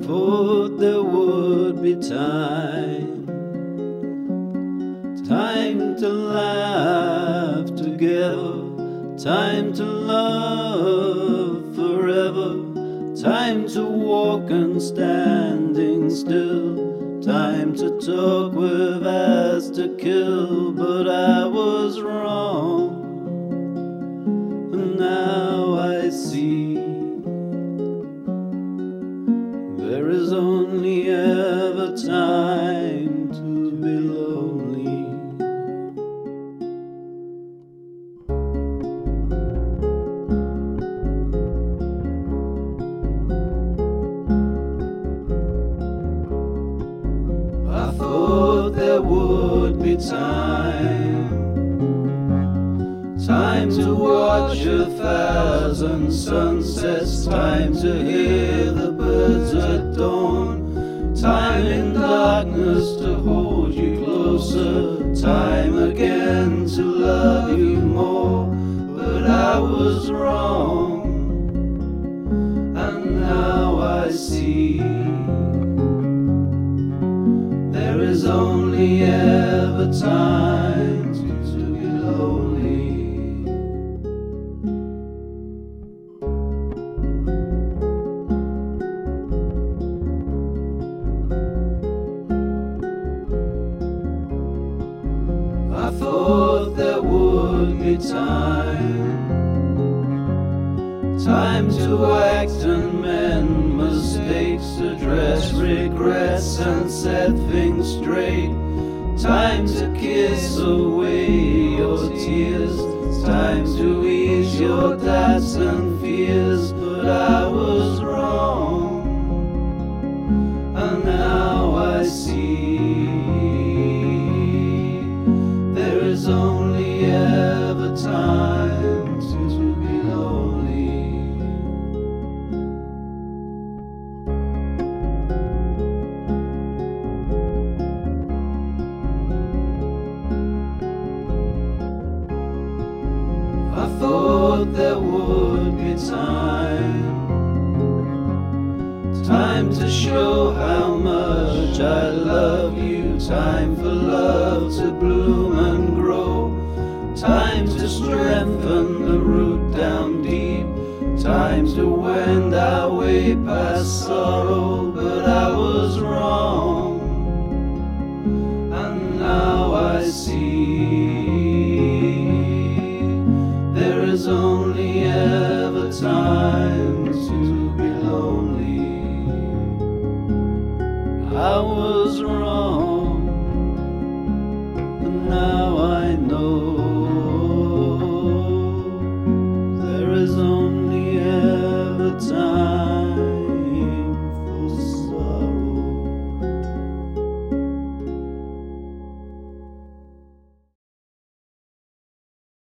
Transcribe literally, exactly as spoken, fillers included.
thought there would be time, time to laugh together, time to love forever, time to walk and standing still, time to talk with as to kill. But I was wrong, and now I see there is only ever time to be lonely. I thought there would be time, time to watch a thousand sunsets, time to hear the birds at dawn, time in darkness to hold you closer, time again to love you more. But I was wrong, and now I see there is only ever time to be lonely. I thought there would be time, time to act and mend mistakes, address regrets and set things straight, time to kiss away your tears, time to ease your doubts and fears. But I was wrong, and now I see there is only ever time to be lonely. I thought there would be time, time to show how much I love you, time for love to bloom and grow, time to strengthen the root down deep, time to wend our way past sorrow. But I was wrong, and now I see there is only ever time